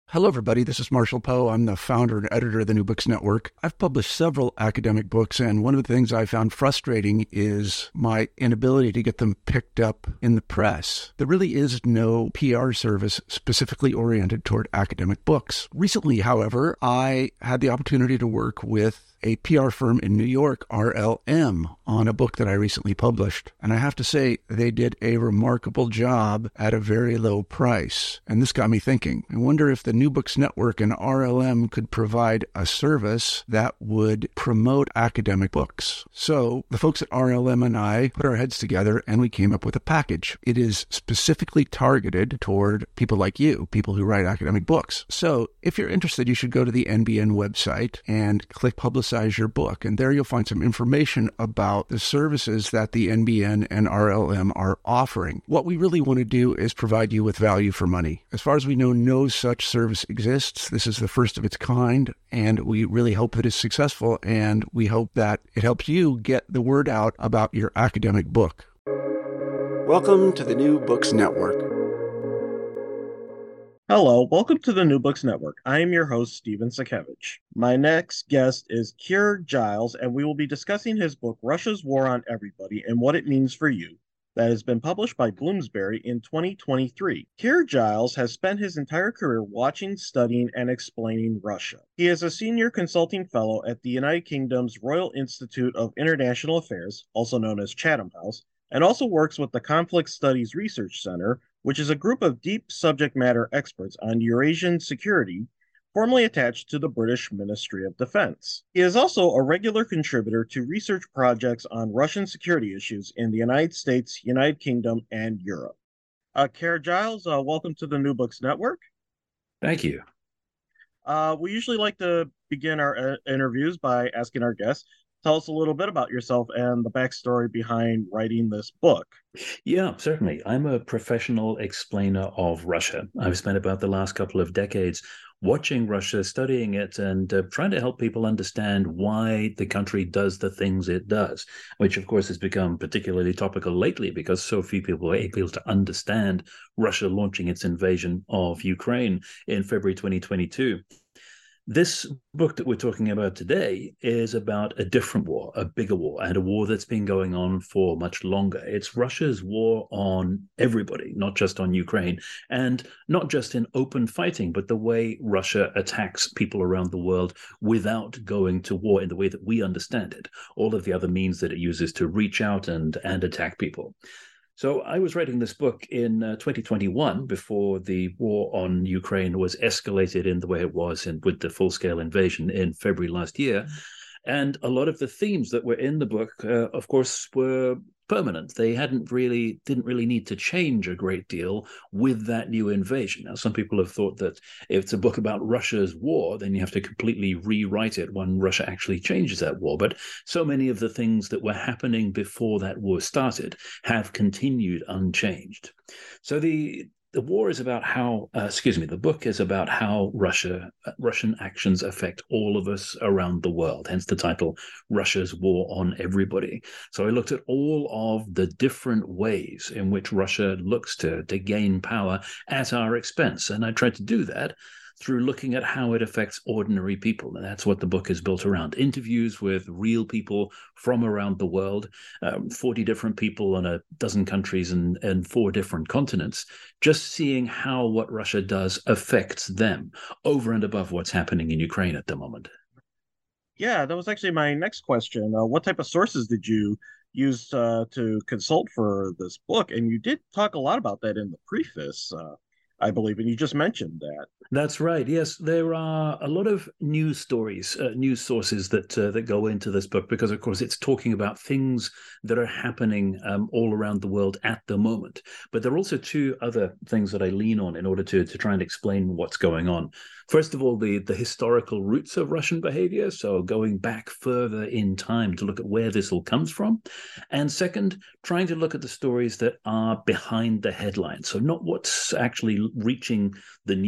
Hello, everybody. This is Marshall Poe. I'm the founder and editor of the New Books Network. I've published several academic books, and one of the things I found frustrating is my inability to get them picked up in the press. There really is no PR service specifically oriented toward academic books. Recently, however, I had the opportunity to work with a PR firm in New York, RLM, on a book that I recently published. And I have to say, they did a remarkable job at a very low price. And this got me thinking. I wonder if the New Books Network and RLM could provide a service that would promote academic books. So the folks at RLM and I put our heads together and we came up with a package. It is specifically targeted toward people like you, people who write academic books. So if you're interested, you should go to the NBN website and click Publicize Your Book. And there you'll find some information about the services that the NBN and RLM are offering. What we really want to do is provide you with value for money. As far as we know, no such service exists. This is the first of its kind, and we really hope that it's successful, and we hope that it helps you get the word out about your academic book. Welcome to the New Books Network. Hello, welcome to the New Books Network. I am your host, Steven Sakevich. My next guest is Keir Giles, and we will be discussing his book, Russia's War on Everybody and What It Means for You, that has been published by Bloomsbury in 2023. Keir Giles has spent his entire career watching, studying, and explaining Russia. He is a senior consulting fellow at the United Kingdom's Royal Institute of International Affairs, also known as Chatham House, and also works with the Conflict Studies Research Center, which is a group of deep subject matter experts on Eurasian security, formerly attached to the British Ministry of Defense. He is also a regular contributor to research projects on Russian security issues in the United States, United Kingdom, and Europe. Keir Giles, welcome to the New Books Network. Thank you. We usually like to begin our interviews by asking our guests, tell us a little bit about yourself and the backstory behind writing this book. Yeah, certainly. I'm a professional explainer of Russia. I've spent about the last couple of decades watching Russia, studying it, and trying to help people understand why the country does the things it does, which, of course, has become particularly topical lately because so few people are able to understand Russia launching its invasion of Ukraine in February 2022. This book that we're talking about today is about a different war, a bigger war, and a war that's been going on for much longer. It's Russia's war on everybody, not just on Ukraine, and not just in open fighting, but the way Russia attacks people around the world without going to war in the way that we understand it, all of the other means that it uses to reach out and attack people. So I was writing this book in 2021 before the war on Ukraine was escalated in the way it was and with the full-scale invasion in February last year. And a lot of the themes that were in the book, of course, were permanent. They didn't really need to change a great deal with that new invasion. Now, some people have thought that if it's a book about Russia's war, then you have to completely rewrite it when Russia actually changes that war. But so many of the things that were happening before that war started have continued unchanged. So the war is about how, the book is about how Russian actions affect all of us around the world, hence the title, Russia's War on Everybody. So I looked at all of the different ways in which Russia looks to gain power at our expense. And I tried to do that through looking at how it affects ordinary people. And that's what the book is built around. Interviews with real people from around the world, 40 different people in a dozen countries and 4 different continents, just seeing how what Russia does affects them over and above what's happening in Ukraine at the moment. Yeah, that was actually my next question. What type of sources did you use to consult for this book? And you did talk a lot about that in the preface, I believe, and you just mentioned that. That's right. Yes, there are a lot of news stories, news sources that go into this book because, of course, it's talking about things that are happening all around the world at the moment. But there are also 2 other things that I lean on in order to try and explain what's going on. First of all, the historical roots of Russian behavior, so going back further in time to look at where this all comes from. And second, trying to look at the stories that are behind the headlines, so not what's actually reaching the news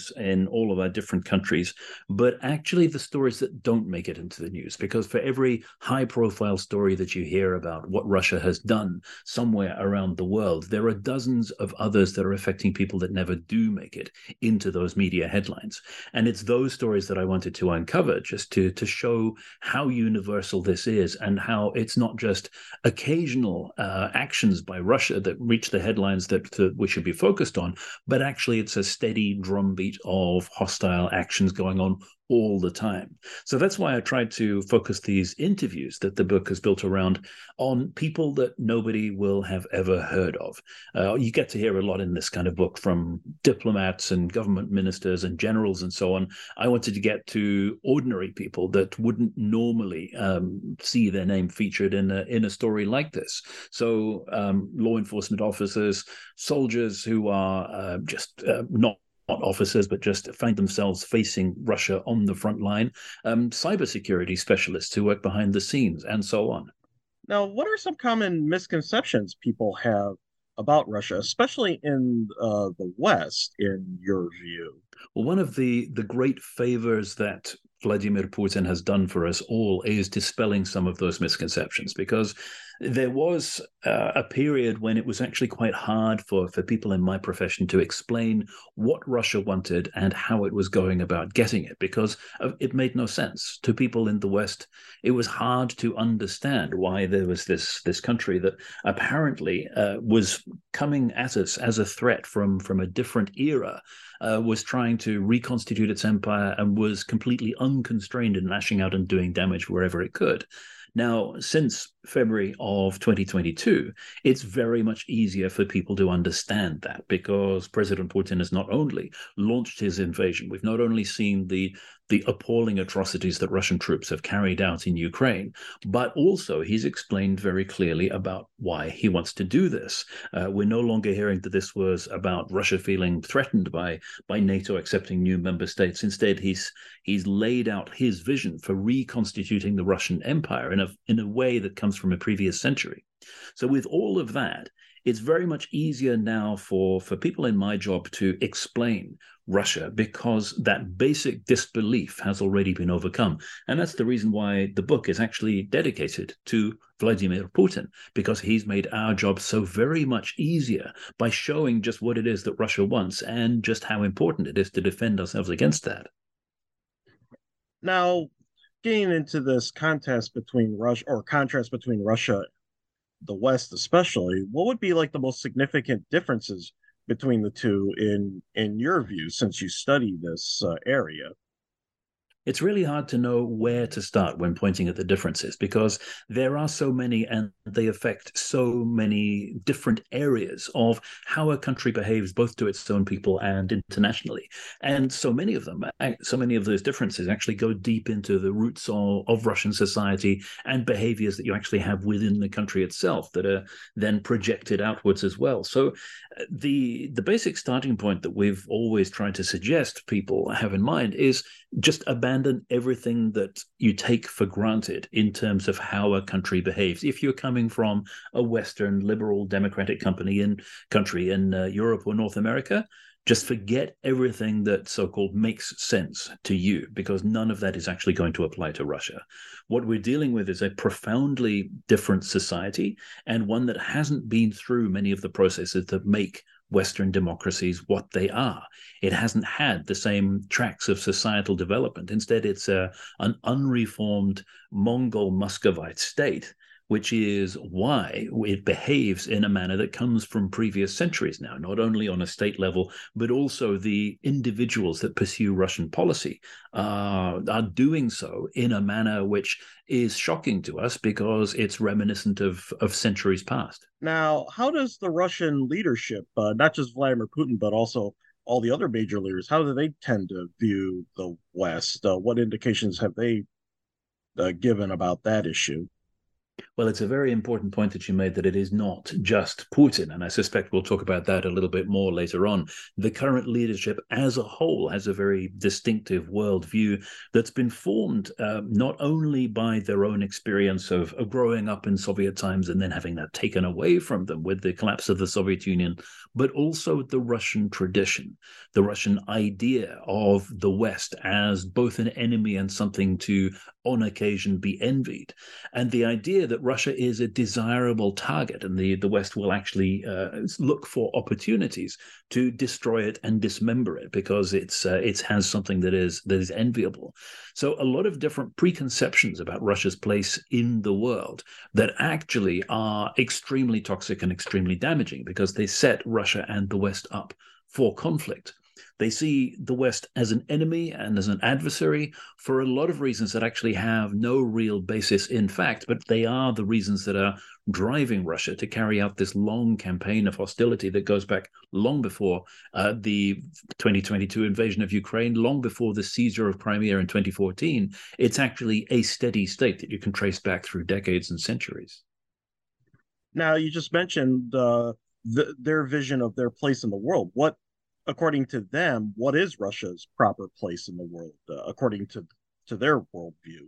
stories in all of our different countries, but actually the stories that don't make it into the news. Because for every high-profile story that you hear about what Russia has done somewhere around the world, there are dozens of others that are affecting people that never do make it into those media headlines. And it's those stories that I wanted to uncover, just to show how universal this is and how it's not just occasional actions by Russia that reach the headlines that we should be focused on, but actually it's a steady drumbeat of hostile actions going on all the time. So that's why I tried to focus these interviews that the book is built around on people that nobody will have ever heard of. You get to hear a lot in this kind of book from diplomats and government ministers and generals and so on. I wanted to get to ordinary people that wouldn't normally see their name featured in a story like this. So law enforcement officers, soldiers who are just not officers, but just find themselves facing Russia on the front line, cybersecurity specialists who work behind the scenes, and so on. Now, what are some common misconceptions people have about Russia, especially in the West, in your view? Well, one of the great favors that Vladimir Putin has done for us all is dispelling some of those misconceptions, because there was a period when it was actually quite hard for people in my profession to explain what Russia wanted and how it was going about getting it, because it made no sense. To people in the West, it was hard to understand why there was this country that apparently was coming at us as a threat from a different era, was trying to reconstitute its empire and was completely unconstrained in lashing out and doing damage wherever it could. Now, since February of 2022, it's very much easier for people to understand that, because President Putin has not only launched his invasion, we've not only seen the appalling atrocities that Russian troops have carried out in Ukraine, but also he's explained very clearly about why he wants to do this. We're no longer hearing that this was about Russia feeling threatened by NATO accepting new member states. Instead, he's laid out his vision for reconstituting the Russian Empire in a way that comes from a previous century. So with all of that, it's very much easier now for people in my job to explain Russia, because that basic disbelief has already been overcome. And that's the reason why the book is actually dedicated to Vladimir Putin, because he's made our job so very much easier by showing just what it is that Russia wants and just how important it is to defend ourselves against that. Now, getting into this contrast between Russia, the West especially, what would be like the most significant differences between the two in your view, since you study this area? It's really hard to know where to start when pointing at the differences, because there are so many and they affect so many different areas of how a country behaves, both to its own people and internationally. And so many of those differences actually go deep into the roots of Russian society and behaviors that you actually have within the country itself that are then projected outwards as well. So the basic starting point that we've always tried to suggest people have in mind is just abandon everything that you take for granted in terms of how a country behaves. If you're coming from a Western liberal democratic country in Europe or North America, just forget everything that so-called makes sense to you, because none of that is actually going to apply to Russia. What we're dealing with is a profoundly different society, and one that hasn't been through many of the processes that make Western democracies what they are. It hasn't had the same tracks of societal development. Instead, it's an unreformed Mongol Muscovite state, which is why it behaves in a manner that comes from previous centuries now, not only on a state level, but also the individuals that pursue Russian policy are doing so in a manner which is shocking to us, because it's reminiscent of centuries past. Now, how does the Russian leadership, not just Vladimir Putin, but also all the other major leaders, how do they tend to view the West? What indications have they given about that issue? Well, it's a very important point that you made that it is not just Putin. And I suspect we'll talk about that a little bit more later on. The current leadership as a whole has a very distinctive worldview that's been formed not only by their own experience of growing up in Soviet times and then having that taken away from them with the collapse of the Soviet Union, but also the Russian tradition, the Russian idea of the West as both an enemy and something to, on occasion, be envied. And the idea that Russia is a desirable target and the West will actually look for opportunities to destroy it and dismember it because it has something that is enviable. So a lot of different preconceptions about Russia's place in the world that actually are extremely toxic and extremely damaging because they set Russia and the West up for conflict. They see the West as an enemy and as an adversary for a lot of reasons that actually have no real basis in fact, but they are the reasons that are driving Russia to carry out this long campaign of hostility that goes back long before the 2022 invasion of Ukraine, long before the seizure of Crimea in 2014. It's actually a steady state that you can trace back through decades and centuries. Now, you just mentioned their vision of their place in the world. What, according to them, what is Russia's proper place in the world, according to their worldview?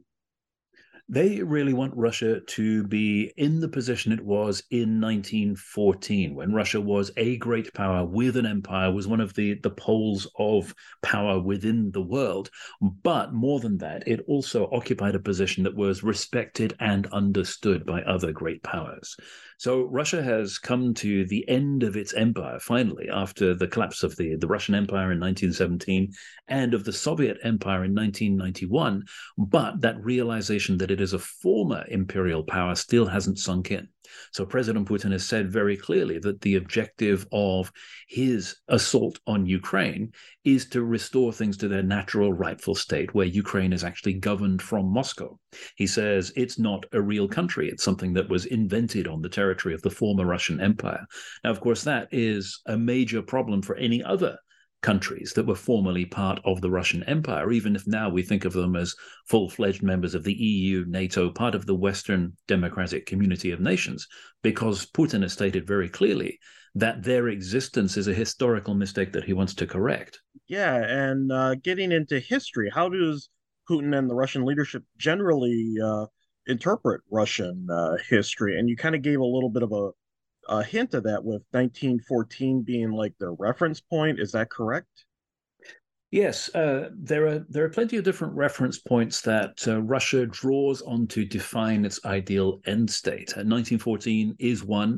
They really want Russia to be in the position it was in 1914, when Russia was a great power with an empire, was one of the poles of power within the world. But more than that, it also occupied a position that was respected and understood by other great powers. So Russia has come to the end of its empire, finally, after the collapse of the Russian Empire in 1917 and of the Soviet Empire in 1991. But that realization that it is a former imperial power still hasn't sunk in. So President Putin has said very clearly that the objective of his assault on Ukraine is to restore things to their natural rightful state, where Ukraine is actually governed from Moscow. He says it's not a real country. It's something that was invented on the territory of the former Russian Empire. Now, of course, that is a major problem for any other countries that were formerly part of the Russian Empire, even if now we think of them as full-fledged members of the EU, NATO, part of the Western democratic community of nations, because Putin has stated very clearly that their existence is a historical mistake that he wants to correct. Yeah, and getting into history, how does Putin and the Russian leadership generally interpret Russian history? And you kind of gave a little bit of a hint of that with 1914 being like their reference point. Is that correct? Yes, there are plenty of different reference points that Russia draws on to define its ideal end state. 1914 is one.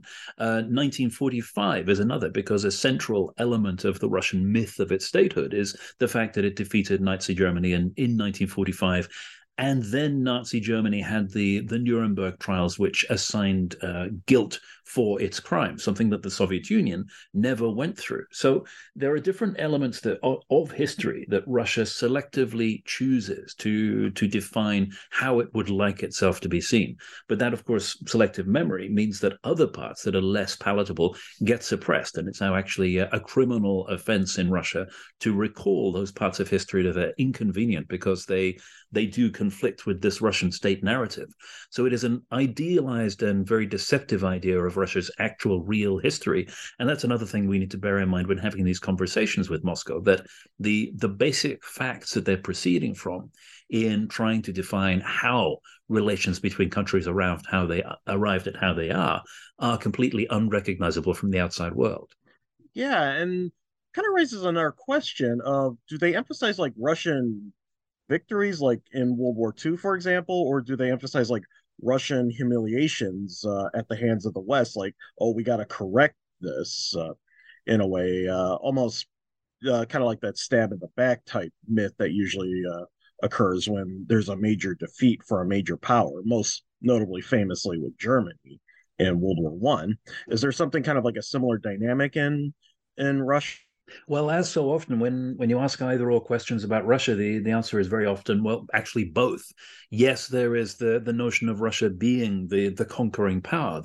1945 is another, because a central element of the Russian myth of its statehood is the fact that it defeated Nazi Germany in 1945. And then Nazi Germany had the Nuremberg trials, which assigned guilt for its crimes, something that the Soviet Union never went through. So there are different elements of history that Russia selectively chooses to define how it would like itself to be seen. But that, of course, selective memory means that other parts that are less palatable get suppressed. And it's now actually a criminal offense in Russia to recall those parts of history that are inconvenient because they do conflict with this Russian state narrative. So it is an idealized and very deceptive idea of Russia's actual real history. And that's another thing we need to bear in mind when having these conversations with Moscow, that the basic facts that they're proceeding from in trying to define how relations between countries around how they arrived at how they are completely unrecognizable from the outside world. Yeah, and kind of raises another question of, do they emphasize like Russian victories like in World War II, for example, or do they emphasize like Russian humiliations at the hands of the West? Like, oh, we got to correct this in a way, almost kind of like that stab in the back type myth that usually occurs when there's a major defeat for a major power, most notably famously with Germany in World War One. Is there something kind of like a similar dynamic in Russia? Well, as so often, when you ask either or questions about Russia, the answer is very often, well, actually both. Yes, there is the notion of Russia being the conquering power,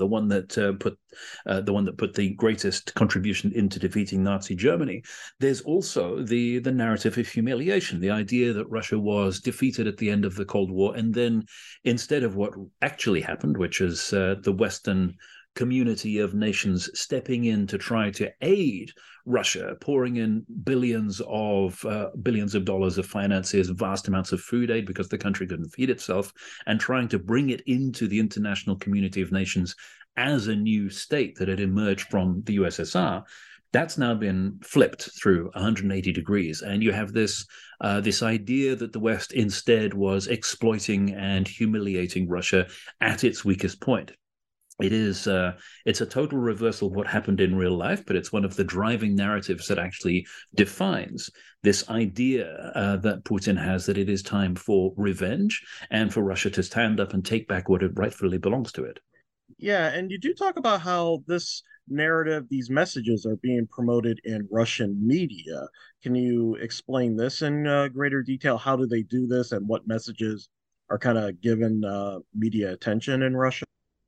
the one that put the greatest contribution into defeating Nazi Germany. There's also the narrative of humiliation, the idea that Russia was defeated at the end of the Cold War, and then instead of what actually happened, which is the Western community of nations stepping in to try to aid Russia, pouring in billions of dollars of finances, vast amounts of food aid because the country couldn't feed itself, and trying to bring it into the international community of nations as a new state that had emerged from the USSR. That's now been flipped through 180 degrees, and you have this idea that the West instead was exploiting and humiliating Russia at its weakest point. It's a total reversal of what happened in real life, but it's one of the driving narratives that actually defines this idea that Putin has, that it is time for revenge and for Russia to stand up and take back what it rightfully belongs to it. Yeah, and you do talk about how this narrative, these messages are being promoted in Russian media. Can you explain this in greater detail? How do they do this, and what messages are kind of given media attention in Russia?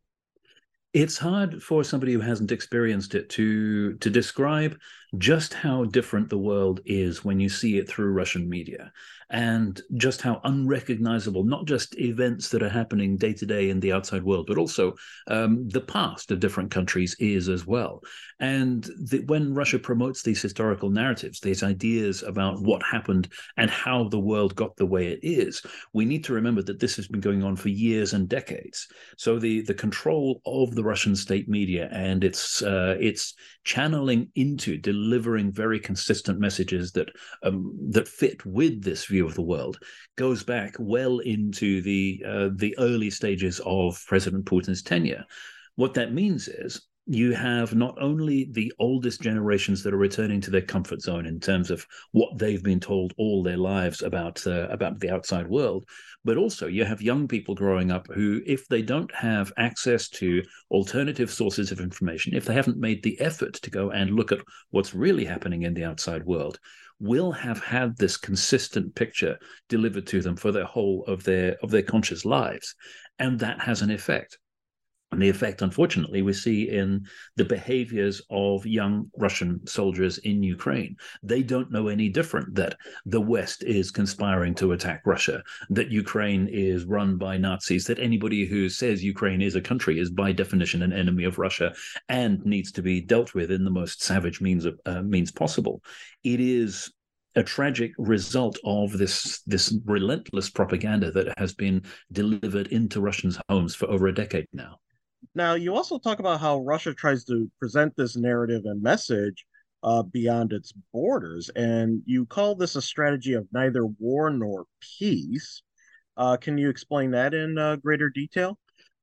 It's hard for somebody who hasn't experienced it to describe just how different the world is when you see it through Russian media, and just how unrecognizable not just events that are happening day to day in the outside world, but also the past of different countries is as well. And when Russia promotes these historical narratives, these ideas about what happened and how the world got the way it is, we need to remember that this has been going on for years and decades. So the control of the Russian state media and its channeling into delivering very consistent messages that fit with this view of the world goes back well into the early stages of President Putin's tenure. What that means is you have not only the oldest generations that are returning to their comfort zone in terms of what they've been told all their lives about the outside world, but also you have young people growing up who, if they don't have access to alternative sources of information, if they haven't made the effort to go and look at what's really happening in the outside world, will have had this consistent picture delivered to them for their whole of their conscious lives. And that has an effect. And the effect, unfortunately, we see in the behaviors of young Russian soldiers in Ukraine. They don't know any different that the West is conspiring to attack Russia, that Ukraine is run by Nazis, that anybody who says Ukraine is a country is by definition an enemy of Russia and needs to be dealt with in the most savage means possible. It is a tragic result of this relentless propaganda that has been delivered into Russians' homes for over a decade now. Now, you also talk about how Russia tries to present this narrative and message beyond its borders, and you call this a strategy of neither war nor peace. Can you explain that in greater detail?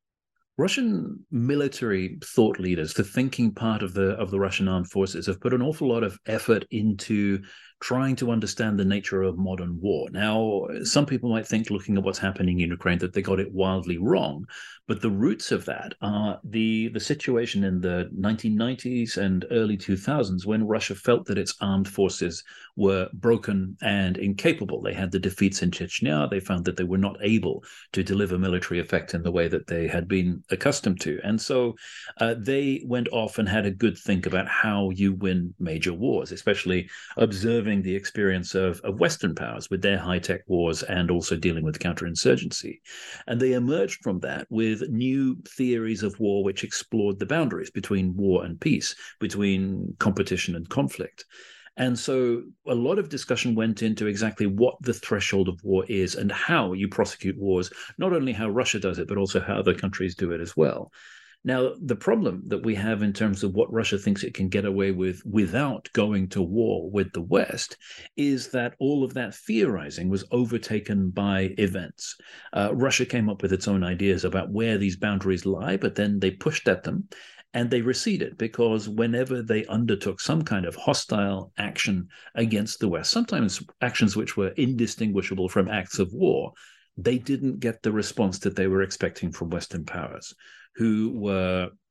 Russian military thought leaders, the thinking part of the Russian armed forces, have put an awful lot of effort into trying to understand the nature of modern war. Now, some people might think, looking at what's happening in Ukraine, that they got it wildly wrong. But the roots of that are the situation in the 1990s and early 2000s when Russia felt that its armed forces were broken and incapable. They had the defeats in Chechnya. They found that they were not able to deliver military effect in the way that they had been accustomed to. And so they went off and had a good think about how you win major wars, especially observing the experience of Western powers with their high-tech wars and also dealing with counterinsurgency. And they emerged from that with new theories of war which explored the boundaries between war and peace, between competition and conflict. And so a lot of discussion went into exactly what the threshold of war is and how you prosecute wars, not only how Russia does it, but also how other countries do it as well. Now, the problem that we have in terms of what Russia thinks it can get away with without going to war with the West is that all of that theorizing was overtaken by events. Russia came up with its own ideas about where these boundaries lie, but then they pushed at them and they receded because whenever they undertook some kind of hostile action against the West, sometimes actions which were indistinguishable from acts of war, they didn't get the response that they were expecting from Western powers, who were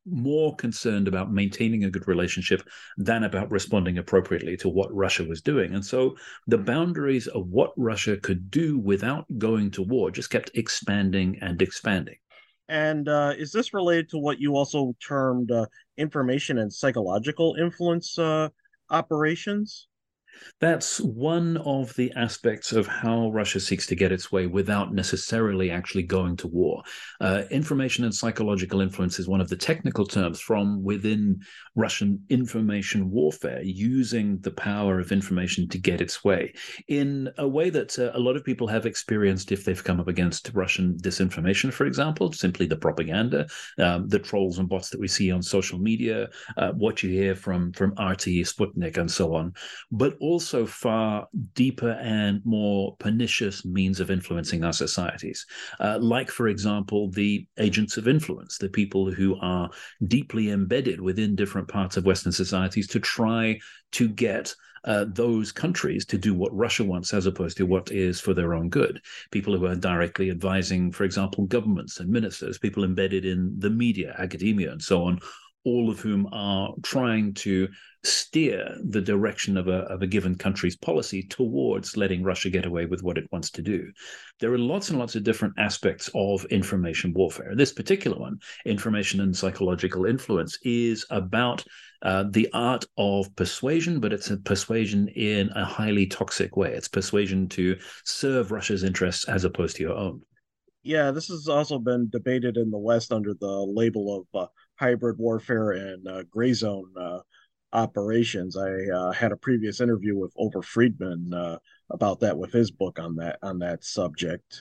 more concerned about maintaining a good relationship than about responding appropriately to what Russia was doing. And so the boundaries of what Russia could do without going to war just kept expanding and expanding. And is this related to what you also termed information and psychological influence operations? That's one of the aspects of how Russia seeks to get its way without necessarily actually going to war. Information and psychological influence is one of the technical terms from within Russian information warfare, using the power of information to get its way in a way that a lot of people have experienced if they've come up against Russian disinformation, for example, simply the propaganda, the trolls and bots that we see on social media, what you hear from RT, Sputnik, and so on. But also far deeper and more pernicious means of influencing our societies. Like, for example, the agents of influence, the people who are deeply embedded within different parts of Western societies to try to get those countries to do what Russia wants as opposed to what is for their own good. People who are directly advising, for example, governments and ministers, people embedded in the media, academia, and so on, all of whom are trying to steer the direction of a given country's policy towards letting Russia get away with what it wants to do. There are lots and lots of different aspects of information warfare. This particular one, information and psychological influence, is about the art of persuasion, but it's a persuasion in a highly toxic way. It's persuasion to serve Russia's interests as opposed to your own. Yeah, this has also been debated in the West under the label of hybrid warfare and gray zone operations. I had a previous interview with Over Friedman about that with his book on that subject.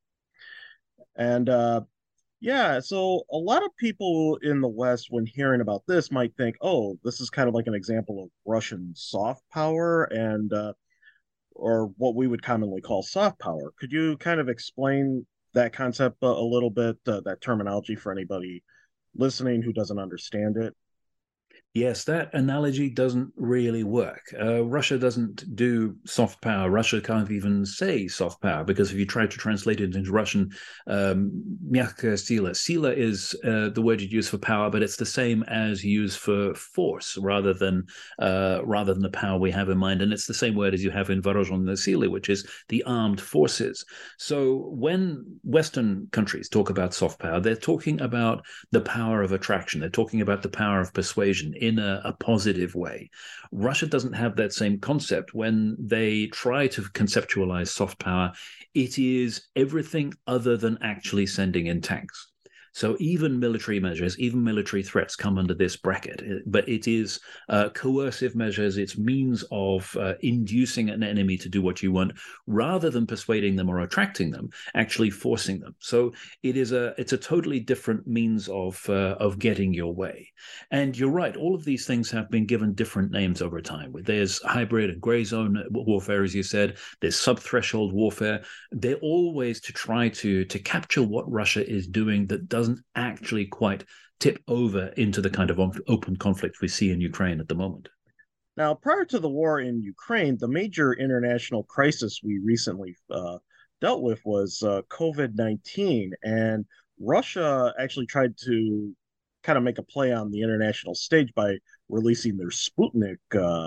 And yeah, so a lot of people in the West, when hearing about this, might think, "Oh, this is kind of like an example of Russian soft power and or what we would commonly call soft power." Could you kind of explain that concept a little bit, that terminology for anybody listening who doesn't understand it? Yes, that analogy doesn't really work. Russia doesn't do soft power. Russia can't even say soft power because if you try to translate it into Russian, мягкая сила. Sila is the word you'd use for power, but it's the same as you use for force rather than the power we have in mind. And it's the same word as you have in вооруженные силы, which is the armed forces. So when Western countries talk about soft power, they're talking about the power of attraction. They're talking about the power of persuasion in a positive way. Russia doesn't have that same concept. When they try to conceptualize soft power, it is everything other than actually sending in tanks. So even military measures, even military threats come under this bracket, but it is coercive measures. It's means of inducing an enemy to do what you want rather than persuading them or attracting them, actually forcing them. So it's a totally different means of getting your way. And you're right, all of these things have been given different names over time. There's hybrid and gray zone warfare, as you said. There's sub-threshold warfare. They're always to try to capture what Russia is doing that doesn't actually quite tip over into the kind of open conflict we see in Ukraine at the moment. Now, prior to the war in Ukraine, the major international crisis we recently dealt with was COVID-19, and Russia actually tried to kind of make a play on the international stage by releasing their Sputnik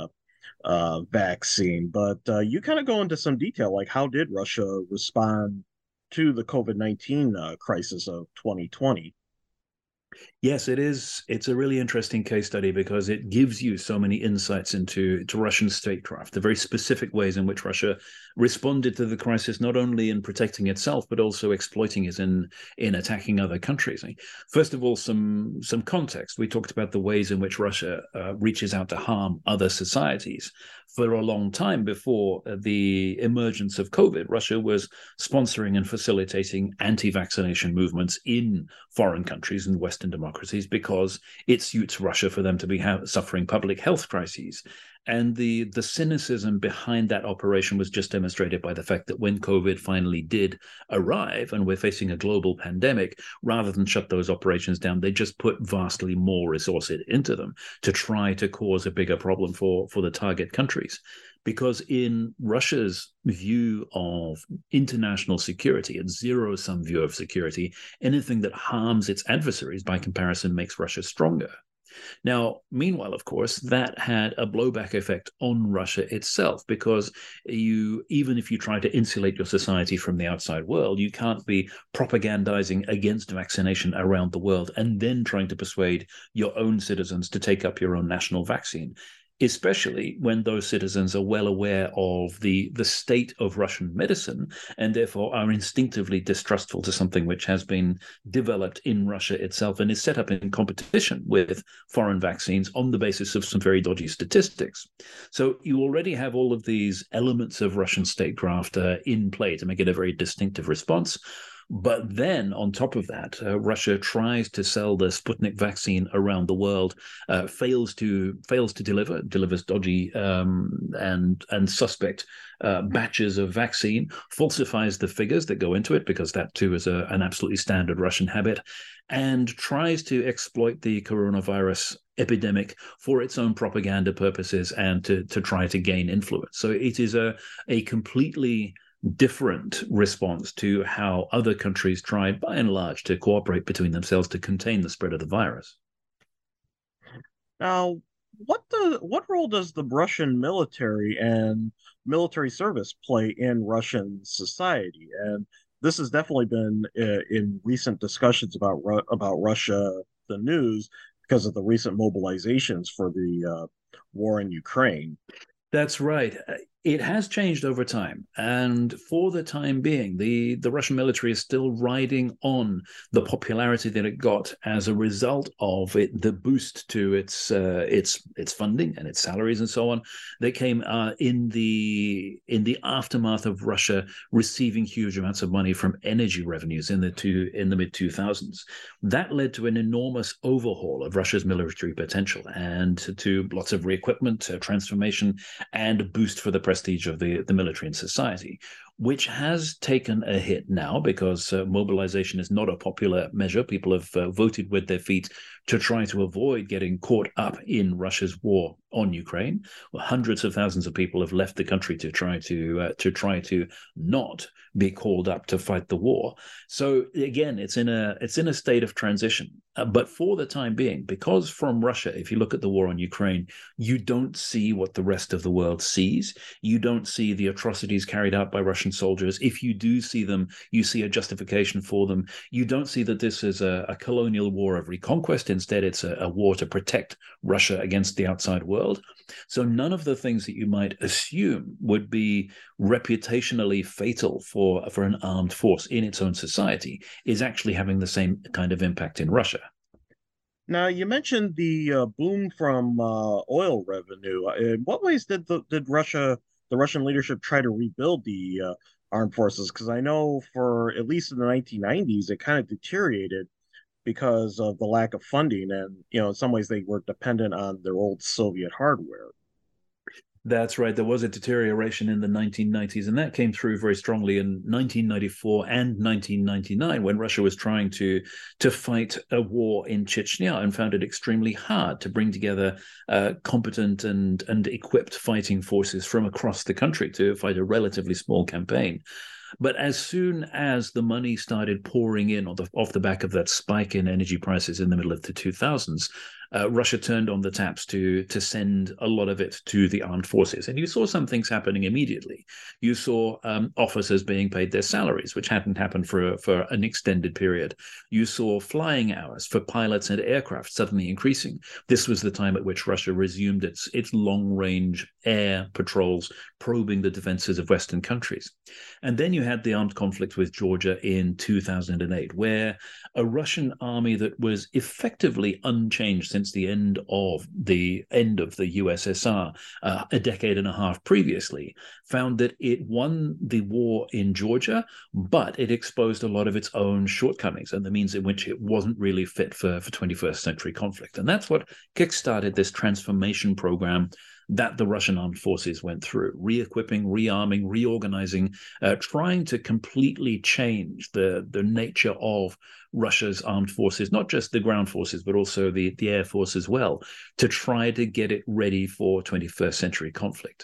vaccine. But you kind of go into some detail, like how did Russia respond to the COVID-19 crisis of 2020? Yes, it is. It's a really interesting case study because it gives you so many insights into Russian statecraft, the very specific ways in which Russia responded to the crisis, not only in protecting itself, but also exploiting it in attacking other countries. First of all, some context. We talked about the ways in which Russia reaches out to harm other societies. For a long time before the emergence of COVID, Russia was sponsoring and facilitating anti-vaccination movements in foreign countries and Western democracies because it suits Russia for them to be suffering public health crises. And the cynicism behind that operation was just demonstrated by the fact that when COVID finally did arrive and we're facing a global pandemic, rather than shut those operations down, they just put vastly more resources into them to try to cause a bigger problem for the target countries. Because in Russia's view of international security, its zero-sum view of security, anything that harms its adversaries by comparison makes Russia stronger. Now, meanwhile, of course, that had a blowback effect on Russia itself, because even if you try to insulate your society from the outside world, you can't be propagandizing against vaccination around the world and then trying to persuade your own citizens to take up your own national vaccine, especially when those citizens are well aware of the state of Russian medicine and therefore are instinctively distrustful to something which has been developed in Russia itself and is set up in competition with foreign vaccines on the basis of some very dodgy statistics. So you already have all of these elements of Russian statecraft in play to make it a very distinctive response. But then, on top of that, Russia tries to sell the Sputnik vaccine around the world, fails to deliver, delivers dodgy and suspect batches of vaccine, falsifies the figures that go into it, because that too is an absolutely standard Russian habit, and tries to exploit the coronavirus epidemic for its own propaganda purposes and to try to gain influence. So it is a completely different response to how other countries tried, by and large, to cooperate between themselves to contain the spread of the virus. Now, what role does the Russian military and military service play in Russian society? And this has definitely been in recent discussions about Russia, the news, because of the recent mobilizations for the war in Ukraine. That's right. It has changed over time. And for the time being, the Russian military is still riding on the popularity that it got as a result of the boost to its funding and its salaries and so on that came in the aftermath of Russia receiving huge amounts of money from energy revenues in the mid-2000s. That led to an enormous overhaul of Russia's military potential and to lots of re-equipment, transformation, and a boost for the prestige of the military and society, which has taken a hit now because mobilization is not a popular measure. People have voted with their feet to try to avoid getting caught up in Russia's war on Ukraine. Well, hundreds of thousands of people have left the country to try to not be called up to fight the war. So again, it's in a state of transition. But for the time being, because from Russia, if you look at the war on Ukraine, you don't see what the rest of the world sees. You don't see the atrocities carried out by Russian soldiers. If you do see them, you see a justification for them. You don't see that this is a colonial war of reconquest. Instead, it's a war to protect Russia against the outside world. So none of the things that you might assume would be reputationally fatal for an armed force in its own society is actually having the same kind of impact in Russia. Now, you mentioned the boom from oil revenue. In what ways did the Russian leadership try to rebuild the armed forces? Because I know for at least in the 1990s, it kind of deteriorated because of the lack of funding, and in some ways they were dependent on their old Soviet hardware. That's right. There was a deterioration in the 1990s, and that came through very strongly in 1994 and 1999 when Russia was trying to fight a war in Chechnya and found it extremely hard to bring together competent and equipped fighting forces from across the country to fight a relatively small campaign. But as soon as the money started pouring in off the back of that spike in energy prices in the middle of the 2000s, Russia turned on the taps to send a lot of it to the armed forces. And you saw some things happening immediately. You saw officers being paid their salaries, which hadn't happened for an extended period. You saw flying hours for pilots and aircraft suddenly increasing. This was the time at which Russia resumed its long-range air patrols, probing the defenses of Western countries. And then you had the armed conflict with Georgia in 2008, where a Russian army that was effectively unchanged since the end of the USSR a decade and a half previously, found that it won the war in Georgia, but it exposed a lot of its own shortcomings and the means in which it wasn't really fit for 21st century conflict. And that's what kickstarted this transformation program that the Russian armed forces went through, re-equipping, rearming, reorganizing, trying to completely change the nature of Russia's armed forces, not just the ground forces, but also the air force as well, to try to get it ready for 21st century conflict.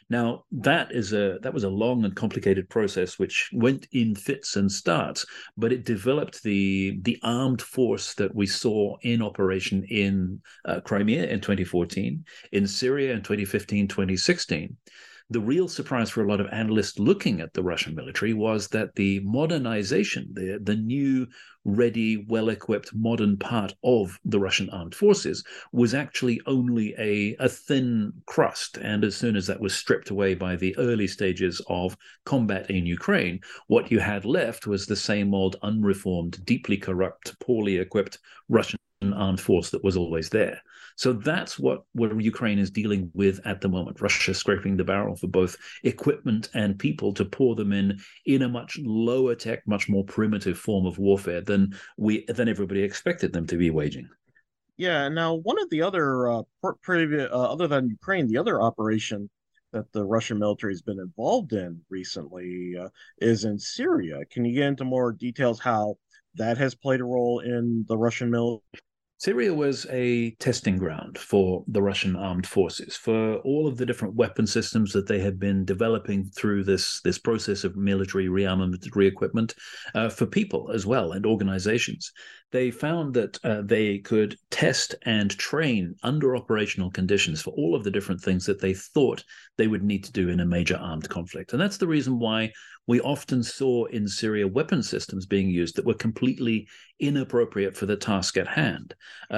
Now, that was a long and complicated process which went in fits and starts, but it developed the armed force that we saw in operation in Crimea in 2014, in Syria in 2015, 2016. The real surprise for a lot of analysts looking at the Russian military was that the modernization, the new, ready, well-equipped, modern part of the Russian armed forces was actually only a thin crust. And as soon as that was stripped away by the early stages of combat in Ukraine, what you had left was the same old unreformed, deeply corrupt, poorly equipped Russian armed force that was always there. So that's what Ukraine is dealing with at the moment. Russia scraping the barrel for both equipment and people to pour them in a much lower tech, much more primitive form of warfare than everybody expected them to be waging. Yeah. Now, one of the other other than Ukraine, the other operation that the Russian military has been involved in recently is in Syria. Can you get into more details how that has played a role in the Russian military? Syria was a testing ground for the Russian armed forces, for all of the different weapon systems that they had been developing through this process of military rearmament, re-equipment, for people as well and organizations. They found that they could test and train under operational conditions for all of the different things that they thought they would need to do in a major armed conflict. And that's the reason why we often saw in Syria weapon systems being used that were completely inappropriate for the task at hand,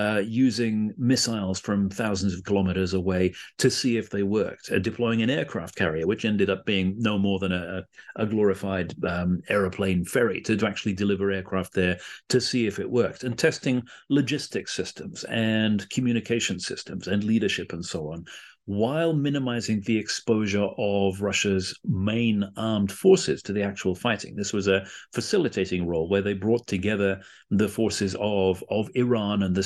using missiles from thousands of kilometers away to see if they worked, deploying an aircraft carrier, which ended up being no more than a glorified aeroplane ferry to actually deliver aircraft there to see if it worked, and testing logistics systems and communication systems and leadership and so on, while minimizing the exposure of Russia's main armed forces to the actual fighting. This was a facilitating role where they brought together the forces of Iran and the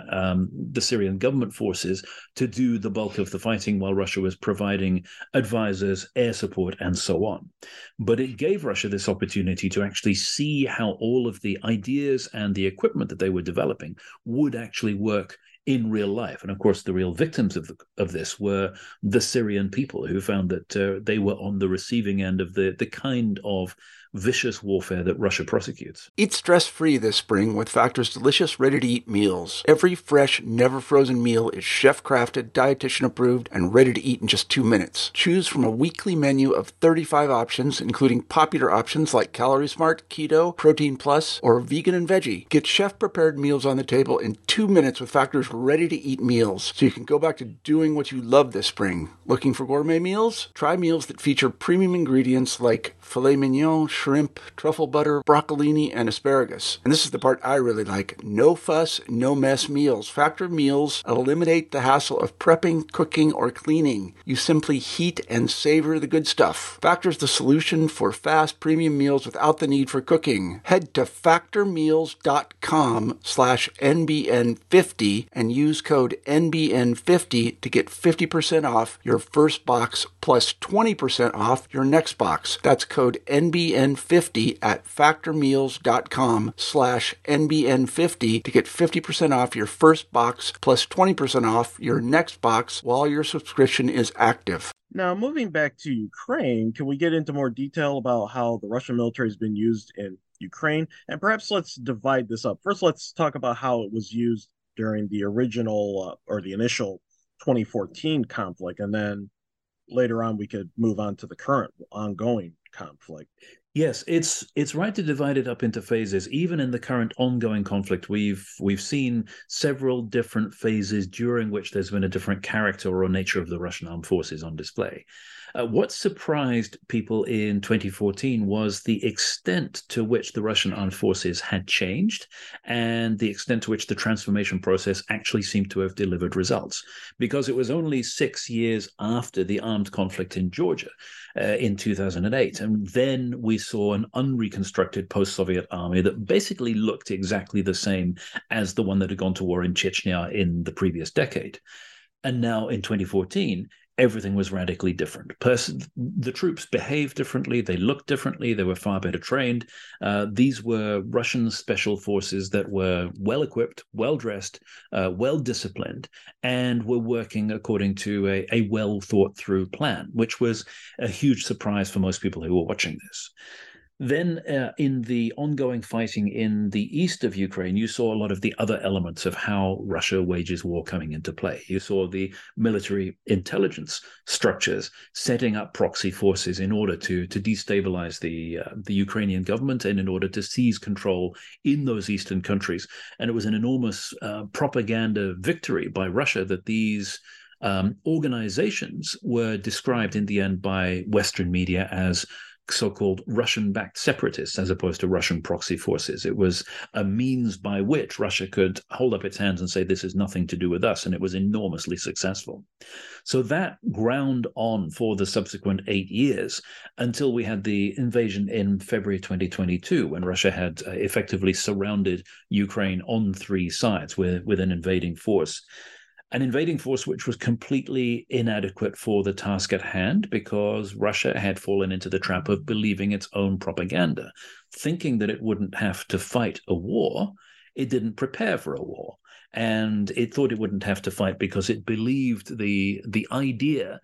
Syrian government forces to do the bulk of the fighting, while Russia was providing advisors, air support, and so on. But it gave Russia this opportunity to actually see how all of the ideas and the equipment that they were developing would actually work in real life. And of course, the real victims of this were the Syrian people, who found that they were on the receiving end of the kind of vicious warfare that Russia prosecutes. Eat stress-free this spring with Factor's delicious ready-to-eat meals. Every fresh, never-frozen meal is chef-crafted, dietitian-approved, and ready to eat in just 2 minutes. Choose from a weekly menu of 35 options, including popular options like Calorie Smart, Keto, Protein Plus, or Vegan and Veggie. Get chef-prepared meals on the table in 2 minutes with Factor's ready-to-eat meals, so you can go back to doing what you love this spring. Looking for gourmet meals? Try meals that feature premium ingredients like filet mignon, shrimp, truffle butter, broccolini, and asparagus. And this is the part I really like. No fuss, no mess meals. Factor meals eliminate the hassle of prepping, cooking, or cleaning. You simply heat and savor the good stuff. Factor's the solution for fast premium meals without the need for cooking. Head to factormeals.com/NBN50 and use code NBN50 to get 50% off your first box plus 20% off your next box. That's code NBN50 at factormeals.com/NBN50 to get 50% off your first box plus 20% off your next box while your subscription is active. Now, moving back to Ukraine, can we get into more detail about how the Russian military has been used in Ukraine? And perhaps let's divide this up. First, let's talk about how it was used during the original or the initial 2014 conflict, and then later on we could move on to the current ongoing conflict. Yes, it's right to divide it up into phases. Even in the current ongoing conflict, we've seen several different phases during which there's been a different character or nature of the Russian armed forces on display. What surprised people in 2014 was the extent to which the Russian armed forces had changed and the extent to which the transformation process actually seemed to have delivered results. Because it was only 6 years after the armed conflict in Georgia in 2008. And then we saw an unreconstructed post-Soviet army that basically looked exactly the same as the one that had gone to war in Chechnya in the previous decade. And now in 2014, everything was radically different. The troops behaved differently. They looked differently. They were far better trained. These were Russian special forces that were well-equipped, well-dressed, well-disciplined, and were working according to a well-thought-through plan, which was a huge surprise for most people who were watching this. Then in the ongoing fighting in the east of Ukraine, you saw a lot of the other elements of how Russia wages war coming into play. You saw the military intelligence structures setting up proxy forces in order to destabilize the Ukrainian government and in order to seize control in those eastern countries. And it was an enormous propaganda victory by Russia that these organizations were described in the end by Western media as so-called Russian-backed separatists as opposed to Russian proxy forces. It was a means by which Russia could hold up its hands and say, this is nothing to do with us, and it was enormously successful. So that ground on for the subsequent 8 years until we had the invasion in February 2022, when Russia had effectively surrounded Ukraine on 3 sides with an invading force. An invading force which was completely inadequate for the task at hand because Russia had fallen into the trap of believing its own propaganda. Thinking that it wouldn't have to fight a war, it didn't prepare for a war. And it thought it wouldn't have to fight because it believed the idea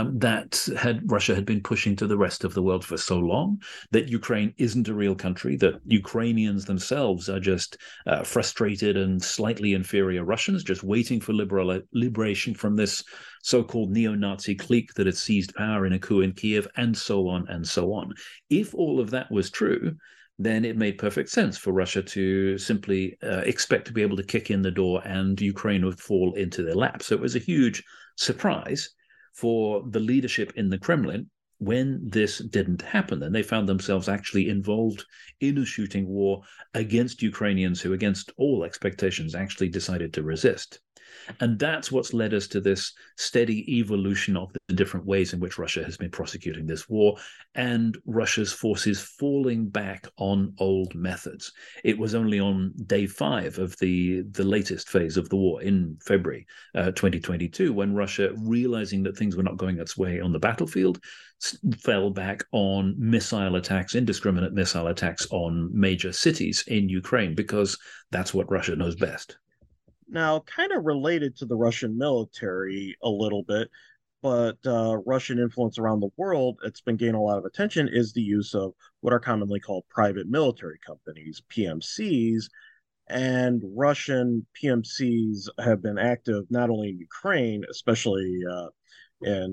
that Russia had been pushing to the rest of the world for so long, that Ukraine isn't a real country, that Ukrainians themselves are just frustrated and slightly inferior Russians, just waiting for liberation from this so-called neo-Nazi clique that had seized power in a coup in Kiev, and so on and so on. If all of that was true, then it made perfect sense for Russia to simply expect to be able to kick in the door and Ukraine would fall into their lap. So it was a huge surprise for the leadership in the Kremlin when this didn't happen. And they found themselves actually involved in a shooting war against Ukrainians who, against all expectations, actually decided to resist. And that's what's led us to this steady evolution of the different ways in which Russia has been prosecuting this war and Russia's forces falling back on old methods. It was only on day 5 of the latest phase of the war in February 2022 when Russia, realizing that things were not going its way on the battlefield, fell back on missile attacks, indiscriminate missile attacks on major cities in Ukraine, because that's what Russia knows best. Now, kind of related to the Russian military a little bit, but Russian influence around the world, it's been gaining a lot of attention, is the use of what are commonly called private military companies, PMCs. And Russian PMCs have been active not only in Ukraine, especially in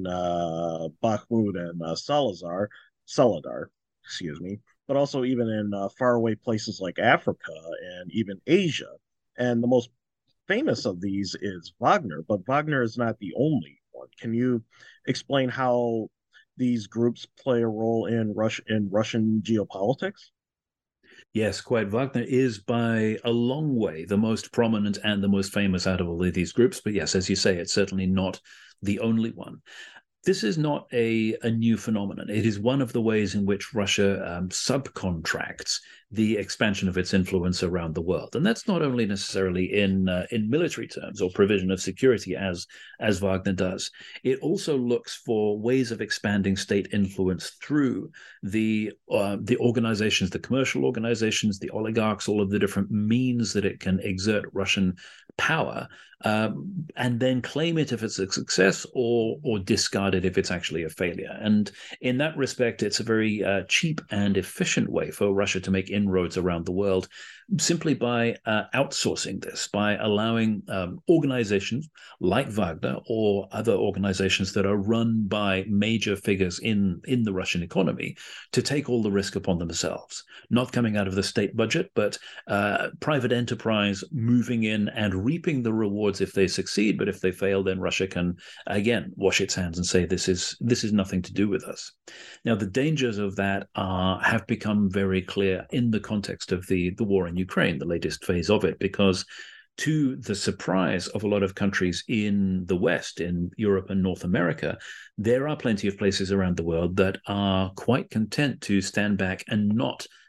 Bakhmut and Soledar, excuse me, but also even in faraway places like Africa and even Asia. And the most famous of these is Wagner, but Wagner is not the only one. Can you explain how these groups play a role in Russian geopolitics? Yes, quite. Wagner is by a long way the most prominent and the most famous out of all of these groups. But yes, as you say, it's certainly not the only one. This is not a new phenomenon. It is one of the ways in which Russia subcontracts the expansion of its influence around the world. And that's not only necessarily in military terms or provision of security as Wagner does. It also looks for ways of expanding state influence through the organizations, the commercial organizations, the oligarchs, all of the different means that it can exert Russian power, and then claim it if it's a success or discard it if it's actually a failure. And in that respect, it's a very cheap and efficient way for Russia to make inroads around the world, simply by outsourcing this, by allowing organizations like Wagner or other organizations that are run by major figures in the Russian economy to take all the risk upon themselves, not coming out of the state budget, but private enterprise moving in and reaping the rewards if they succeed. But if they fail, then Russia can again wash its hands and say this is nothing to do with us. Now, the dangers of that have become very clear in the context of the war in Ukraine, the latest phase of it, because to the surprise of a lot of countries in the West, in Europe and North America, there are plenty of places around the world that are quite content to stand back and not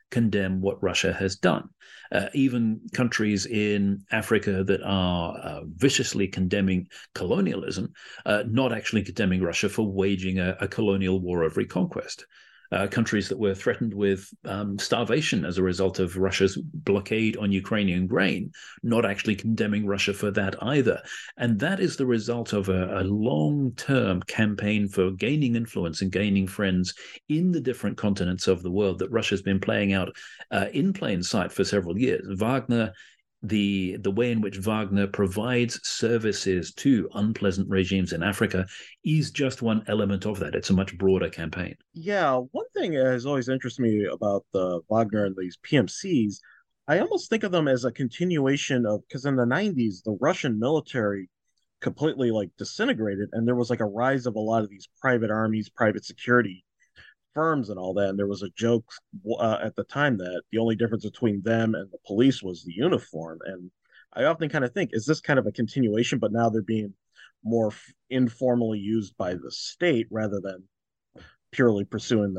condemn what Russia has done. Even countries in Africa that are viciously condemning colonialism, not actually condemning Russia for waging a colonial war of reconquest. Countries that were threatened with starvation as a result of Russia's blockade on Ukrainian grain, not actually condemning Russia for that either. And that is the result of a long-term campaign for gaining influence and gaining friends in the different continents of the world that Russia's been playing out in plain sight for several years. Wagner, the way in which Wagner provides services to unpleasant regimes in Africa is just one element of that. It's a much broader campaign. Yeah, one thing that has always interested me about the Wagner and these PMCs, I almost think of them as a continuation of, because in the 90s, the Russian military completely like disintegrated, and there was like a rise of a lot of these private armies, private security firms and all that. And there was a joke at the time that the only difference between them and the police was the uniform. And I often kind of think, is this kind of a continuation, but now they're being more informally used by the state rather than purely pursuing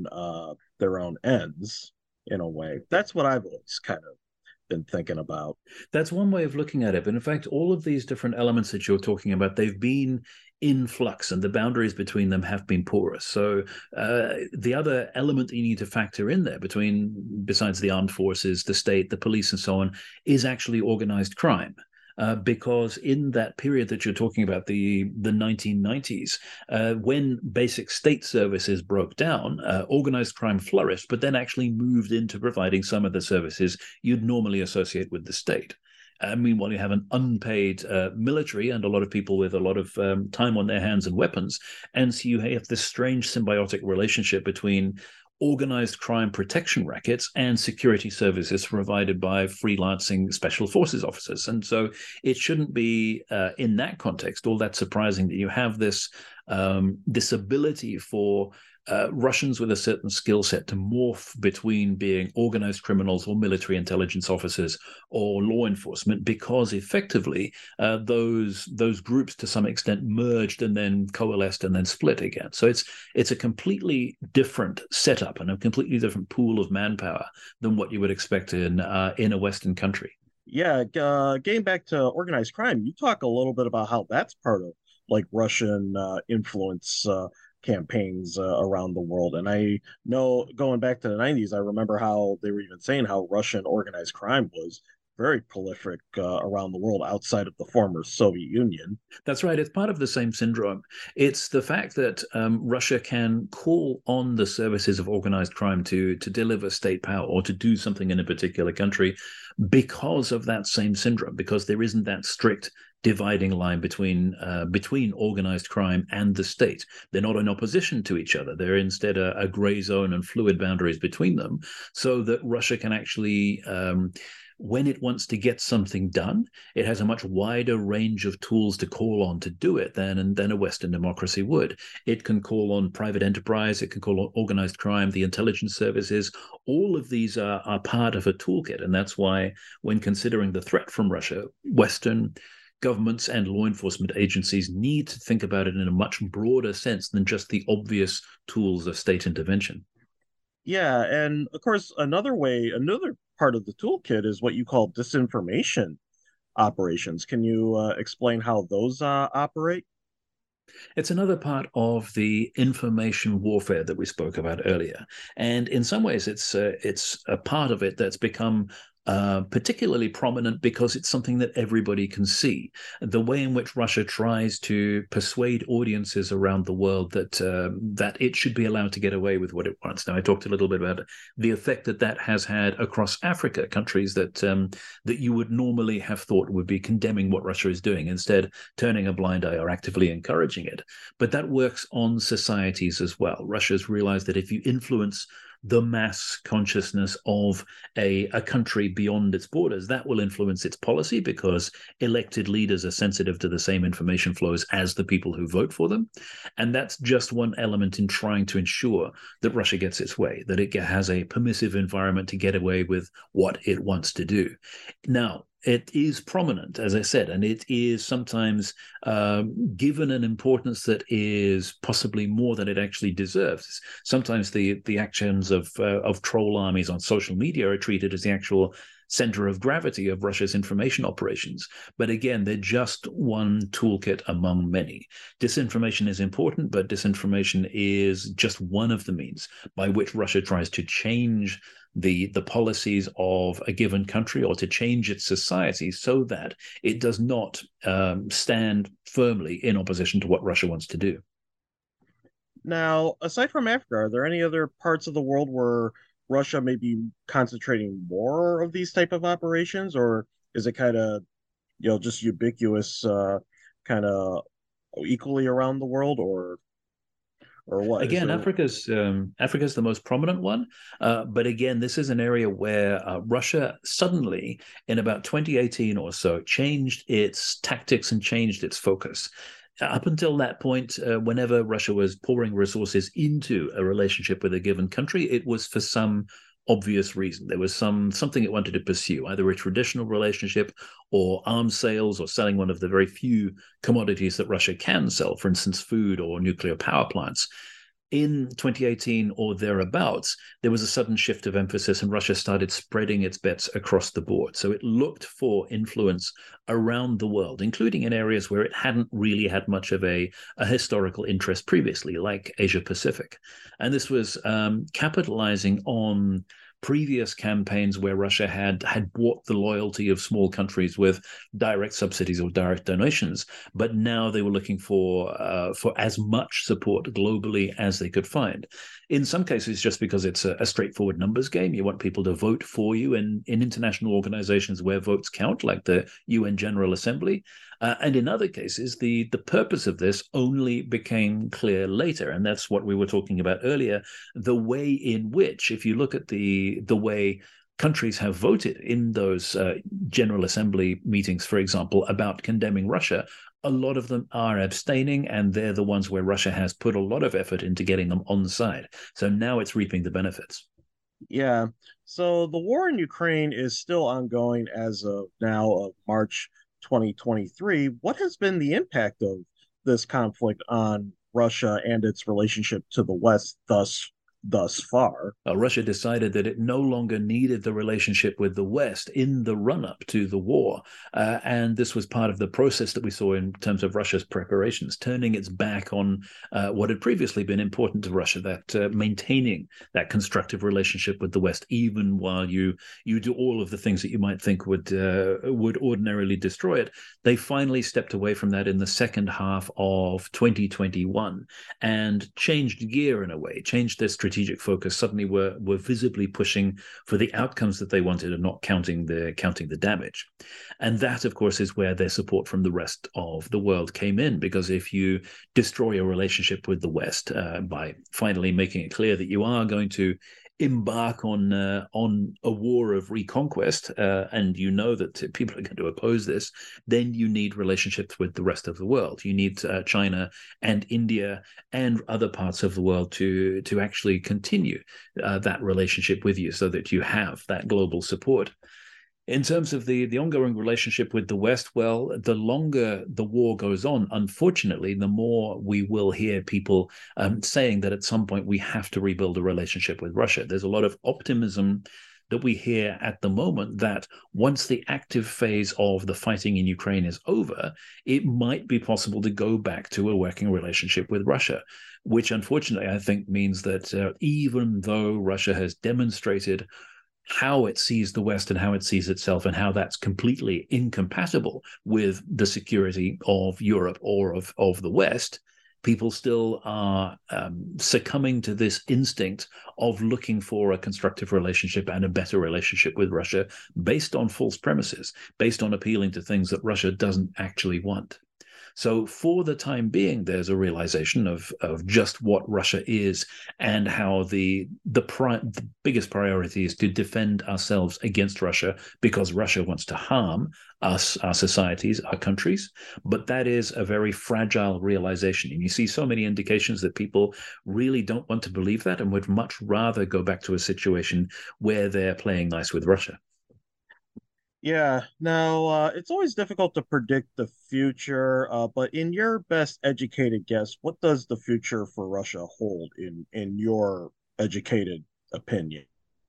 their own ends in a way. That's what I've always kind of been thinking about. That's one way of looking at it. But in fact, all of these different elements that you're talking about, they've been in flux and the boundaries between them have been porous. So the other element that you need to factor in there besides the armed forces, the state, the police and so on, is actually organized crime. Because in that period that you're talking about, the 1990s, when basic state services broke down, organized crime flourished, but then actually moved into providing some of the services you'd normally associate with the state. Meanwhile, you have an unpaid military and a lot of people with a lot of time on their hands and weapons. And so you have this strange symbiotic relationship between organized crime protection rackets and security services provided by freelancing special forces officers. And so it shouldn't be, in that context, all that surprising that you have this ability for Russians with a certain skill set to morph between being organized criminals or military intelligence officers or law enforcement, because effectively those groups to some extent merged and then coalesced and then split again. So it's a completely different setup and a completely different pool of manpower than what you would expect in a Western country. Yeah, getting back to organized crime, you talk a little bit about how that's part of like Russian influence campaigns around the world. And I know going back to the 90s, I remember how they were even saying how Russian organized crime was very prolific around the world outside of the former Soviet Union. That's right. It's part of the same syndrome. It's the fact that Russia can call on the services of organized crime to deliver state power or to do something in a particular country because of that same syndrome, because there isn't that strict dividing line between organized crime and the state. They're not in opposition to each other. They're instead a gray zone and fluid boundaries between them, so that Russia can actually when it wants to get something done, it has a much wider range of tools to call on to do it than a Western democracy would. It can call on private enterprise, it can call on organized crime, the intelligence services. All of these are part of a toolkit. And that's why when considering the threat from Russia, Western governments and law enforcement agencies need to think about it in a much broader sense than just the obvious tools of state intervention. Yeah, and of course, another part of the toolkit is what you call disinformation operations. Can you explain how those operate? It's another part of the information warfare that we spoke about earlier. And in some ways, it's a part of it that's become particularly prominent because it's something that everybody can see. The way in which Russia tries to persuade audiences around the world that it should be allowed to get away with what it wants. Now, I talked a little bit about the effect that has had across Africa, countries that you would normally have thought would be condemning what Russia is doing, instead turning a blind eye or actively encouraging it. But that works on societies as well. Russia's realized that if you influence the mass consciousness of a country beyond its borders, that will influence its policy, because elected leaders are sensitive to the same information flows as the people who vote for them. And that's just one element in trying to ensure that Russia gets its way, that it has a permissive environment to get away with what it wants to do. Now, it is prominent, as I said, and it is sometimes given an importance that is possibly more than it actually deserves. Sometimes the actions of troll armies on social media are treated as the actual center of gravity of Russia's information operations. But again, they're just one toolkit among many. Disinformation is important, but disinformation is just one of the means by which Russia tries to change the policies of a given country or to change its society so that it does not stand firmly in opposition to what Russia wants to do. Now, aside from Africa, are there any other parts of the world where Russia may be concentrating more of these type of operations, or is it kind of, just ubiquitous, kind of equally around the world, or what? Again, Africa's the most prominent one, but again, this is an area where Russia suddenly, in about 2018 or so, changed its tactics and changed its focus. Up until that point, whenever Russia was pouring resources into a relationship with a given country, it was for some obvious reason. There was something it wanted to pursue, either a traditional relationship or arms sales or selling one of the very few commodities that Russia can sell, for instance, food or nuclear power plants. In 2018 or thereabouts, there was a sudden shift of emphasis and Russia started spreading its bets across the board. So it looked for influence around the world, including in areas where it hadn't really had much of a historical interest previously, like Asia Pacific. And this was capitalizing on previous campaigns where Russia had bought the loyalty of small countries with direct subsidies or direct donations, but now they were looking for as much support globally as they could find. In some cases, just because it's a straightforward numbers game, you want people to vote for you in international organizations where votes count, like the UN General Assembly. And in other cases, the purpose of this only became clear later. And that's what we were talking about earlier, the way in which, if you look at the way countries have voted in those General Assembly meetings, for example, about condemning Russia, a lot of them are abstaining, and they're the ones where Russia has put a lot of effort into getting them on side. So now it's reaping the benefits. Yeah. So the war in Ukraine is still ongoing as of now, of March 2023. What has been the impact of this conflict on Russia and its relationship to the West thus far? Russia decided that it no longer needed the relationship with the West in the run-up to the war. And this was part of the process that we saw in terms of Russia's preparations, turning its back on what had previously been important to Russia, that maintaining that constructive relationship with the West, even while you do all of the things that you might think would ordinarily destroy it. They finally stepped away from that in the second half of 2021 and changed gear in a way, changed their strategic focus, suddenly were visibly pushing for the outcomes that they wanted and not counting the damage. And that, of course, is where their support from the rest of the world came in, because if you destroy a relationship with the West by finally making it clear that you are going to embark on a war of reconquest, and you know that people are going to oppose this, then you need relationships with the rest of the world. You need China and India and other parts of the world to actually continue that relationship with you, so that you have that global support. In terms of the ongoing relationship with the West, well, the longer the war goes on, unfortunately, the more we will hear people saying that at some point we have to rebuild a relationship with Russia. There's a lot of optimism that we hear at the moment that once the active phase of the fighting in Ukraine is over, it might be possible to go back to a working relationship with Russia, which unfortunately I think means that even though Russia has demonstrated how it sees the West and how it sees itself and how that's completely incompatible with the security of Europe or of the West, people still are succumbing to this instinct of looking for a constructive relationship and a better relationship with Russia based on false premises, based on appealing to things that Russia doesn't actually want. So for the time being, there's a realization of just what Russia is and how the biggest priority is to defend ourselves against Russia, because Russia wants to harm us, our societies, our countries. But that is a very fragile realization. And you see so many indications that people really don't want to believe that and would much rather go back to a situation where they're playing nice with Russia. Yeah, now it's always difficult to predict the future, but in your best educated guess, what does the future for Russia hold in your educated opinion?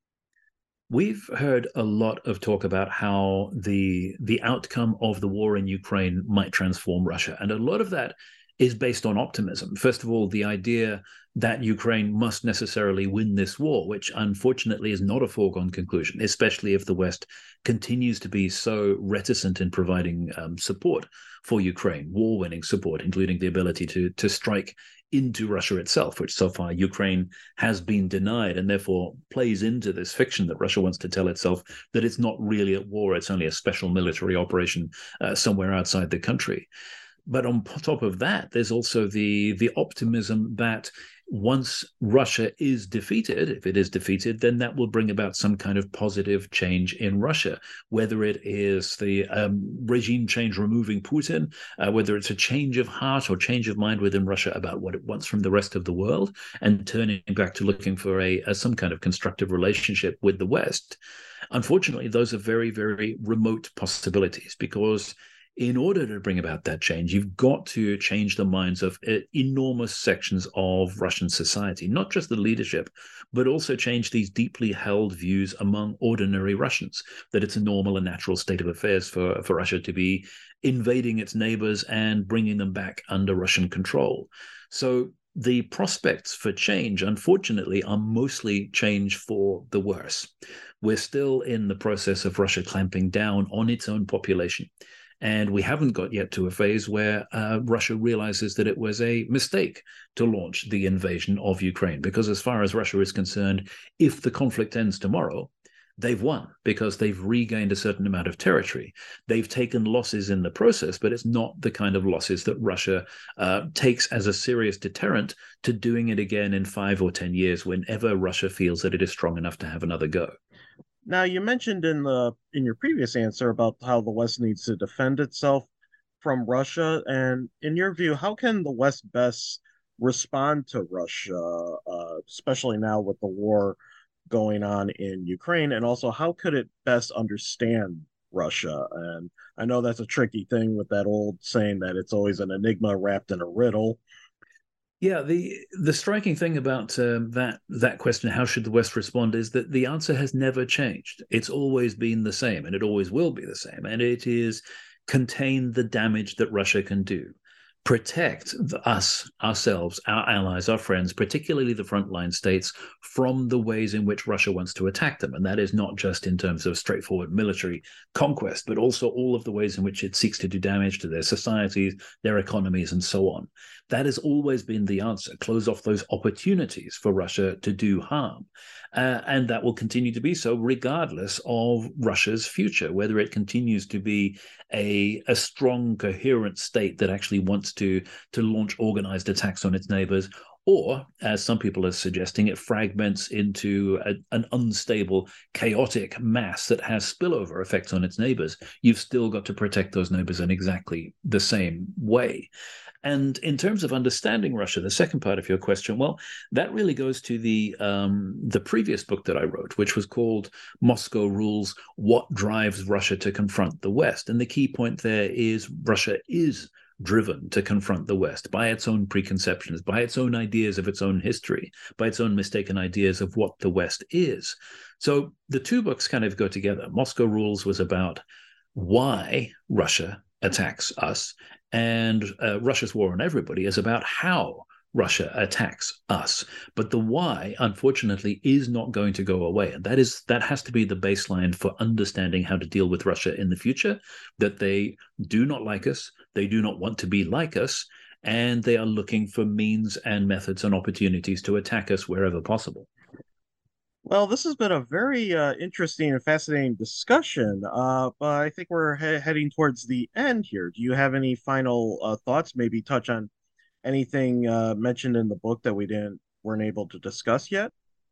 We've heard a lot of talk about how the outcome of the war in Ukraine might transform Russia, and a lot of that is based on optimism. First of all, the idea that Ukraine must necessarily win this war, which unfortunately is not a foregone conclusion, especially if the West continues to be so reticent in providing support for Ukraine, war-winning support, including the ability to strike into Russia itself, which so far Ukraine has been denied, and therefore plays into this fiction that Russia wants to tell itself that it's not really at war, it's only a special military operation somewhere outside the country. But on top of that, there's also the optimism that once Russia is defeated, if it is defeated, then that will bring about some kind of positive change in Russia, whether it is the regime change removing Putin, whether it's a change of heart or change of mind within Russia about what it wants from the rest of the world, and turning back to looking for some kind of constructive relationship with the West. Unfortunately, those are very, very remote possibilities because in order to bring about that change, you've got to change the minds of enormous sections of Russian society, not just the leadership, but also change these deeply held views among ordinary Russians that it's a normal and natural state of affairs for Russia to be invading its neighbors and bringing them back under Russian control. So the prospects for change, unfortunately, are mostly change for the worse. We're still in the process of Russia clamping down on its own population. And we haven't got yet to a phase where Russia realizes that it was a mistake to launch the invasion of Ukraine. Because as far as Russia is concerned, if the conflict ends tomorrow, they've won because they've regained a certain amount of territory. They've taken losses in the process, but it's not the kind of losses that Russia takes as a serious deterrent to doing it again in 5 or 10 years whenever Russia feels that it is strong enough to have another go. Now, you mentioned in your previous answer about how the West needs to defend itself from Russia, and in your view, how can the West best respond to Russia, especially now with the war going on in Ukraine, and also how could it best understand Russia? And I know that's a tricky thing with that old saying that it's always an enigma wrapped in a riddle. Yeah, the striking thing about that question, how should the West respond, is that the answer has never changed. It's always been the same, and it always will be the same. And it is contain the damage that Russia can do, protect us, ourselves, our allies, our friends, particularly the frontline states, from the ways in which Russia wants to attack them. And that is not just in terms of straightforward military conquest, but also all of the ways in which it seeks to do damage to their societies, their economies, and so on. That has always been the answer. Close off those opportunities for Russia to do harm. And that will continue to be so regardless of Russia's future, whether it continues to be a strong, coherent state that actually wants to launch organized attacks on its neighbors, or, as some people are suggesting, it fragments into an unstable, chaotic mass that has spillover effects on its neighbors. You've still got to protect those neighbors in exactly the same way. And in terms of understanding Russia, the second part of your question, well, that really goes to the previous book that I wrote, which was called Moscow Rules: What Drives Russia to Confront the West. And the key point there is Russia is driven to confront the West by its own preconceptions, by its own ideas of its own history, by its own mistaken ideas of what the West is. So the two books kind of go together. Moscow Rules was about why Russia attacks us, and Russia's War on Everybody is about how Russia attacks us. But the why, unfortunately, is not going to go away. And that has to be the baseline for understanding how to deal with Russia in the future, that they do not like us, they do not want to be like us, and they are looking for means and methods and opportunities to attack us wherever possible. Well, this has been a very interesting and fascinating discussion, but I think we're heading towards the end here. Do you have any final thoughts? Maybe touch on anything mentioned in the book that we weren't able to discuss yet?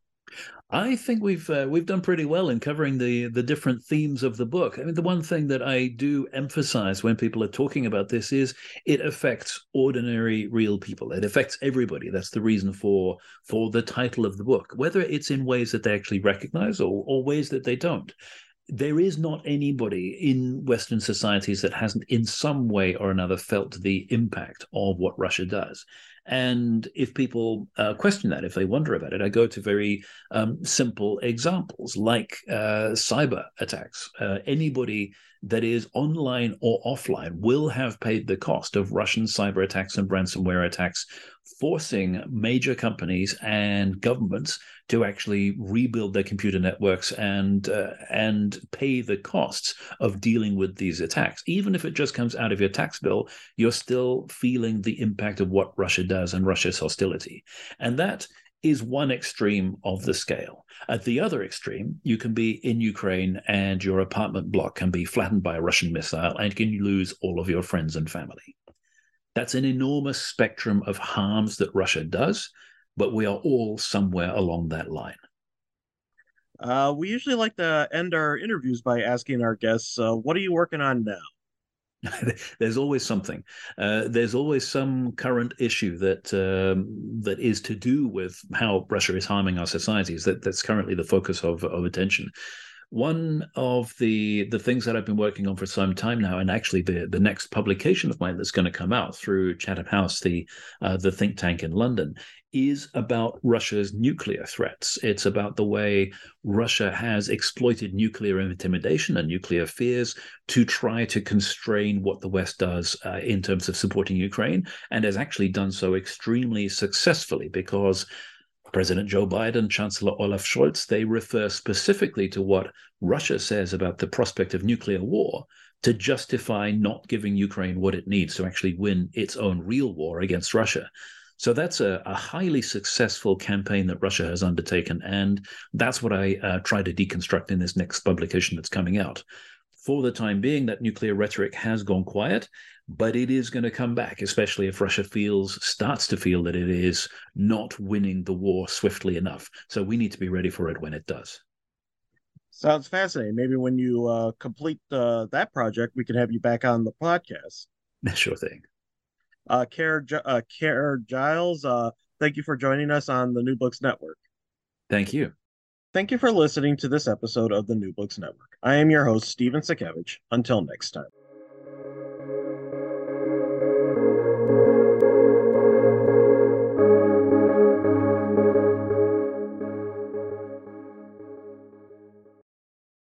I think we've done pretty well in covering the different themes of the book. I mean, the one thing that I do emphasize when people are talking about this is it affects ordinary, real people. It affects everybody. That's the reason for the title of the book, whether it's in ways that they actually recognize or ways that they don't. there is not anybody in Western societies that hasn't in some way or another felt the impact of what Russia does. And if people question that, if they wonder about it, I go to very simple examples like cyber attacks. Anybody that is online or offline will have paid the cost of Russian cyber attacks and ransomware attacks, forcing major companies and governments to actually rebuild their computer networks and pay the costs of dealing with these attacks. Even if it just comes out of your tax bill, you're still feeling the impact of what Russia does and Russia's hostility. And that is one extreme of the scale. At the other extreme, you can be in Ukraine and your apartment block can be flattened by a Russian missile and you can lose all of your friends and family. That's an enormous spectrum of harms that Russia does, but we are all somewhere along that line. We usually like to end our interviews by asking our guests, what are you working on now? There's always something. There's always some current issue that is to do with how Russia is harming our societies. That's currently the focus of attention. One of the things that I've been working on for some time now, and actually the next publication of mine that's going to come out through Chatham House, the think tank in London, is about Russia's nuclear threats. It's about the way Russia has exploited nuclear intimidation and nuclear fears to try to constrain what the West does in terms of supporting Ukraine, and has actually done so extremely successfully because President Joe Biden, Chancellor Olaf Scholz, they refer specifically to what Russia says about the prospect of nuclear war to justify not giving Ukraine what it needs to actually win its own real war against Russia. So that's a highly successful campaign that Russia has undertaken, and that's what I try to deconstruct in this next publication that's coming out. For the time being, that nuclear rhetoric has gone quiet, but it is going to come back, especially if Russia starts to feel that it is not winning the war swiftly enough. So we need to be ready for it when it does. Sounds fascinating. Maybe when you complete that project, we can have you back on the podcast. Sure thing. Keir Giles, thank you for joining us on the New Books Network. Thank you. Thank you for listening to this episode of the New Books Network. I am your host, Steven Sakevich. Until next time.